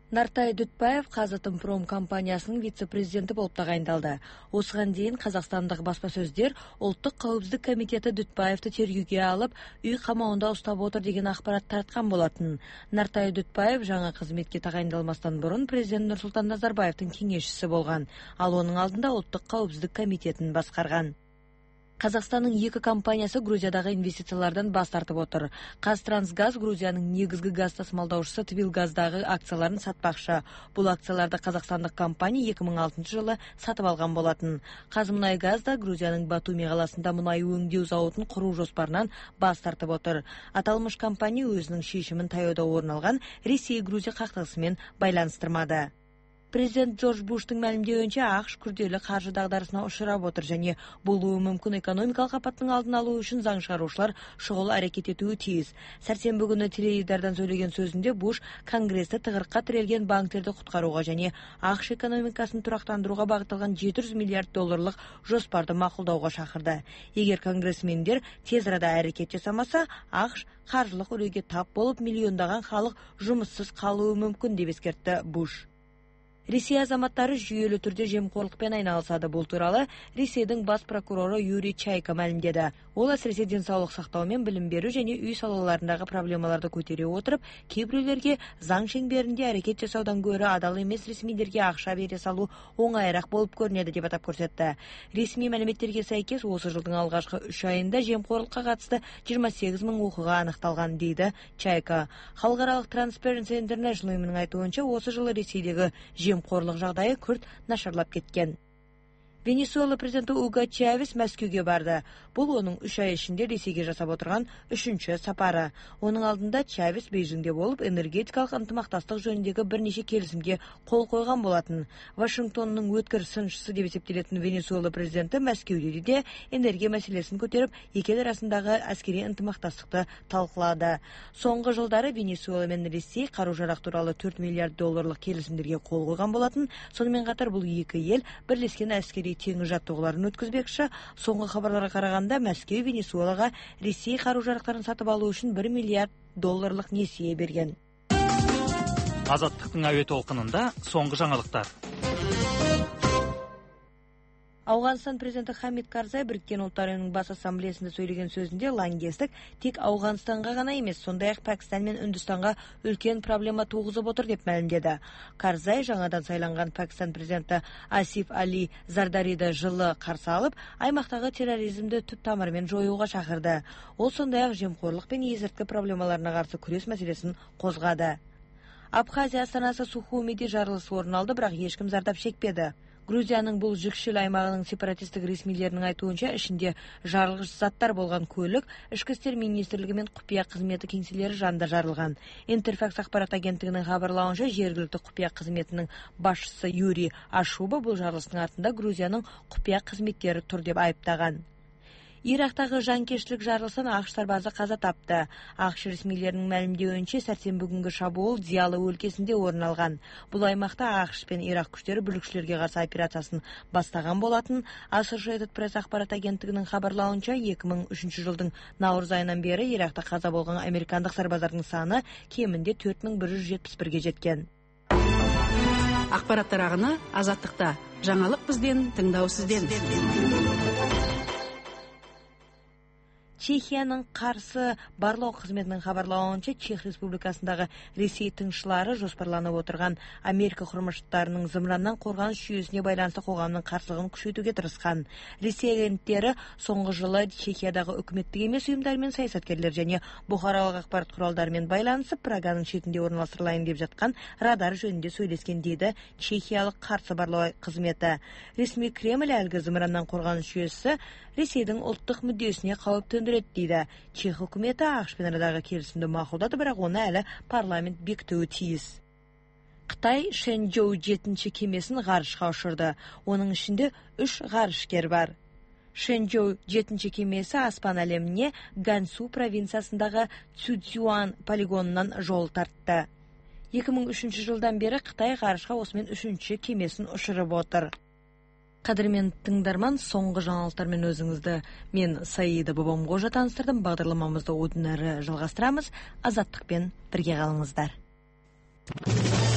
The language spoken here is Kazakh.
Нартай Дүтбаев Қазатомпром компаниясының вице-президенті болып тағайындалды. Осыған дейін қазақстандық баспасөздер ұлттық қауіпсіздік комитеті Дүтбаевты тергеуге алып, үй қамауында ұстап отыр деген ақпарат таратқан болатын. Нартай Дүтбаев жаңа қызметке тағайындалмастан бұрын президент Нұрсұлтан Назарбаевтың кеңесшісі болған, ал оның алдында ұлттық қауіпсіздік комитетін басқарған. Қазақстанның екі компаниясы Грузиядағы инвестициялардан бас тартып отыр. Қазтрансгаз Грузияның негізгі газ тасымалдаушысы Твилгаздағы акцияларын сатпақшы. Бұл акцияларды қазақстандық компания 2006 жылы сатып алған болатын. Қазмұнайгаз да Грузияның Батуми қаласында мұнай өңдеу зауытын құру жоспарынан бас тартып отыр. Аталмыш компания өзінің шешімін таяуда орын алған Ресей-Грузия қақтығысымен байланыстырмады. Президент Джордж Буштың мәлімдеуінше ақш күрделі қаржы дағдарысына ұшырап отыр және болуы мүмкін экономикалық апаттың алдын алу үшін заң шығарушылар шұғыл әрекет етуі тиіс. Сәрсенбі күні теледидардан сөйлеген сөзінде Буш Конгресті тығырыққа тірелген банктерді құтқаруға және ақш экономикасын тұрақтандыруға бағытталған $700 миллиард жоспарды мақұлдауға шақырды. Егер конгрессмендер тез арада әрекет жасамаса, ақш қаржылық үрейге тап болып, миллиондаған халық жұмыссыз қалуы мүмкін деп ескертті Буш. Ресей азаматтары жүйелі түрде жемқорлықпен айналысады. Бұл туралы Ресейдің бас прокуроры Юрий Чайка мәлімдеді. Ол әсіресе денсаулық сақтау мен білім беру және үй салаларындағы проблемаларды көтере отырып, кейбіреулерге заң шеңберінде әрекет жасаудан гөрі адал емес ресмилерге ақша бере салу оңайырақ болып көрінеді деп атап көрсетті. Ресми мәліметтерге сәйкес, осы жылдың алғашқы 3 айында жемқорлыққа қатысты 28 мың оқиға анықталған дейді Чайка. Халықаралық Transparency International ұйымының айтуынша, осы жылы Ресейдегі жемқорлық жағдайы күрт нашарлап кеткен. Венесуэла президенті Уго Чавес Мәскеуге барды. Бұл оның 3 ай ішінде Ресейге жасап отырған 3-ші сапары. Оның алдында Чавес Бейжіңде болып, энергетикалық ынтымақтастық жөніндегі бірнеше келісімге қол қойған болатын. Вашингтонның өткір сыншысы деп есептелетін Венесуэла президенті Мәскеуде де энергия мәселесін көтеріп, екі ел арасындағы әскери ынтымақтастықты талқылады. Соңғы жылдары Венесуэла мен Ресей қару-жарақ туралы $4 миллиард келісімдерге қол қойған болатын. Сонымен қатар бұл екі ел бірлескен әскери теңіз жаттығуларын өткізбекші. Соңғы хабарларға қарағанда, Мәскеу Венесуэлаға Ресей қару-жарақтарын сатып алу үшін $1 миллиард несие берген. Азаттықтың әуе толқынында соңғы жаңалықтар. Ауғанстан президенті Хамид Карзай Біріккен ұлттар ұйымының бас ассамблеясында сөйлеген сөзінде лаңкестік тек Ауғанстанға ғана емес, сондай-ақ Пәкістан мен Үндістанға үлкен проблема туғызып отыр деп мәлімдеді. Карзай жаңадан сайланған Пәкістан президенті Асиф Али Зардариді жылы қарсы алып, аймақтағы терроризмді түп тамырымен жоюға шақырды. Ол сондай-ақ жемқорлық пен есірткі проблемаларына қарсы күрес мәселесін қозғады. Абхазия астанасы Сухумиде жарылыс орын алды, бірақ ешкім зардап шекпеді. Грузияның бұл жүкшіл аймағының сепаратистік ресмилерінің айтуынша, ішінде жарылғыш заттар болған көлік ішкі істер министрлігі мен құпия қызметі кеңселері жанында жарылған. Интерфакс ақпарат агенттігінің хабарлауынша, жергілікті құпия қызметінің басшысы Юрий Ашуба бұл жарылыстың артында Грузияның құпия қызметтері тұр деп айыптаған. Ирактағы жанкештілік жарылыстан ақш сарбазы қаза тапты. Ақш ресмилерінің мәлімдеуінше, сәрсенбі күнгі шабуыл Диалы өлкесінде орын алған. Бұл аймақта ақш пен Ирак күштері бүлікшілерге қарсы операциясын бастаған болатын. Associated Press ақпарат агенттігінің хабарлауынша, 2003 жылдың наурыз айынан бері Иракта қаза болған американдық сарбаздардың саны кемінде 4171-ге жеткен. Ақпараттар ағыны азаттықта. Жаңалық бізден, тыңдау сізден. Чехияның қарсы барлау қызметінің хабарлауынша, Чех Республикасындағы Ресей тыңшылары жоспарланып отырған Америка Құрама Штаттарының зымыраннан қорғаныс жүйесіне байланысты қоғамның қарсылығын күшейтуге тырысқан. Ресей агенттері соңғы жылы Чехиядағы үкіметтік емес ұйымдар мен саясаткерлер және бұқаралық ақпарат құралдарымен байланысып, Праганың шетінде орналастырылайын деп жатқан радар жөнінде сөйлескен дейді Чехиялық қарсы барлау қызметі. Ресми Кремль әлгі зымыраннан қорғаныс жүйесі Ресейдің ұлттық мүддесіне қауіп төндіреді дейді. Чех үкіметі ақш-пен арадағы келісімді мақұлдады, бірақ оны әлі парламент бекітуі тиіс. Қытай Шэньчжоу 7-ші кемесін ғарышқа ұшырды. Оның ішінде 3 ғарышкер бар. Шэньчжоу 7-ші кемесі аспан әлеміне Гансу провинциясындағы Цзюцюань полигонынан жол тартты. 2003 жылдан бері Қытай ғарышқа осымен 3-ші кемесін ұшырып отыр. Қадірмен тыңдарман, соңғы жаңалықтармен өзіңізді мен Саида Бабамғожа таныстырдым. Бағдарламамызды одан әрі жалғастырамыз. Азаттықпен бірге қалыңыздар.